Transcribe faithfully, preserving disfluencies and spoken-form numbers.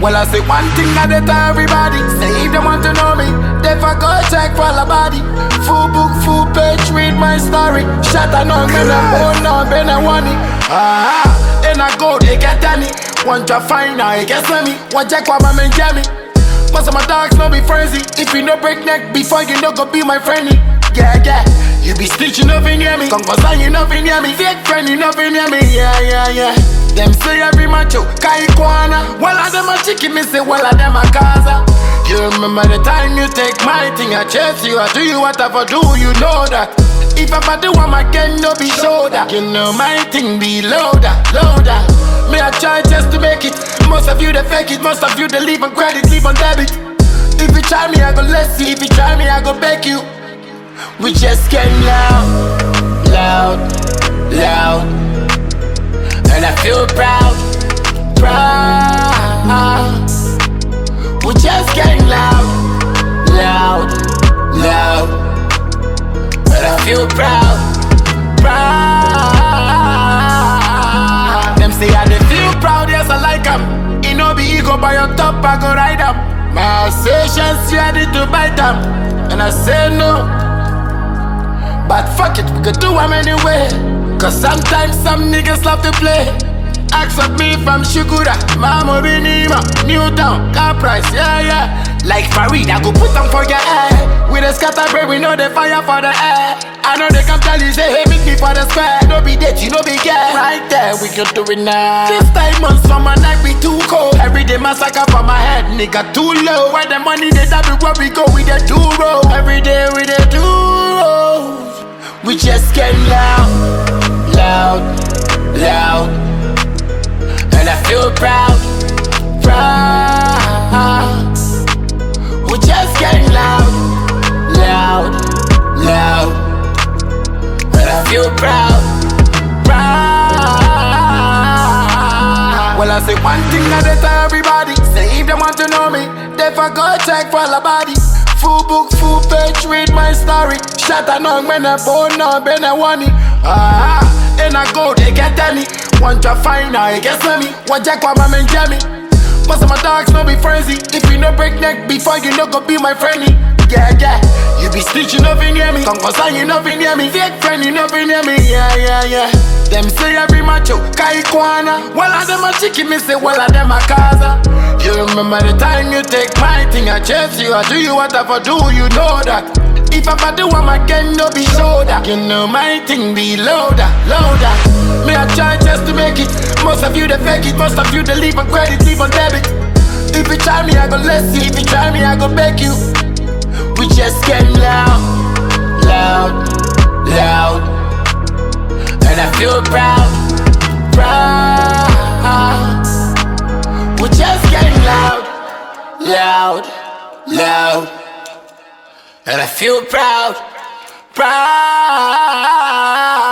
Well, I say one thing at a time, everybody. Say if they want to know me, they for go check for the body. Full book, full page, read my story. Shut up, no, man, I'm born now, Ben, I want it. Ah, and I go, they get any. Want to find out, they get me. Want check what my man Jammy. Most of my dogs no be frenzy. If you no break neck before you no go be my friendly. Yeah, yeah. You be stitching up in near me. Come cause you nothing near me. Fake friend, you nothing near me. Yeah, yeah, yeah. Them say every macho, kai kwana. Well, I them a chicken, me say, well, I them a casa. You remember the time you take my thing, I chase you, I do you whatever do, you know that. If I do one again, no be shoulder. You know my thing be loader, loader. Me I try just to make it. Most of you they fake it, most of you they leave on credit, leave on debit. If you try me, I go let's see. If you try me, I go beg you. We just get loud, loud, loud. And I feel proud, proud. We just getting loud, loud, loud. And I feel proud, proud. Them say I dey feel proud, yes I like them. It no be ego, by your top I go ride them. My assertions ready to bite them. And I say no, but fuck it, we could do them anyway. Cause sometimes some niggas love to play. Ask of me from Shukura, Mama Binima, Newtown, car price, yeah, yeah. Like Farid, I go put them for your head. With a scatter bread, we know the fire for the air. I know they come tell you, say, hey, meet me for the square. No be dead, you know be get right there, we can do it now. This time months from my night be too cold. Every day massacre for my head, nigga too low. Where the money they that be where we go with the duro. Every day with the duro. We just get loud, loud, loud. And I feel proud, proud. We just getting loud, loud, loud. And I feel proud, proud. Well, I say one thing at a time, everybody. Say if they want to know me, they for go check for the body. Full book, full page, read my story. Shut up, no, when I born now, Ben, I want it. Ah, and I go, they get any. Want to find out, I guess me. Want check what my man Jammy. Most of my dogs no be frenzy. If you no break neck before you no go be my friendly. Yeah, yeah. You be stitching up in near me. Come cause you nothing near me. Fake friend, you nothing near me. Yeah, yeah, yeah. Them say every macho, kai kwana. Well, I them a chicken, me say, well, I them a casa. You remember the time you take my thing, I chase you, I do you whatever do, you know that. If I do one again, no be shoulder. You know my thing be loader, loader. Me I try just to make it. Most of you they fake it, most of you they leave on credit, leave on debit. If you try me, I go let's see. If you try me, I go beg you. We just get loud, loud, loud. And I feel proud, proud. We just getting loud, loud, loud. And I feel proud, proud.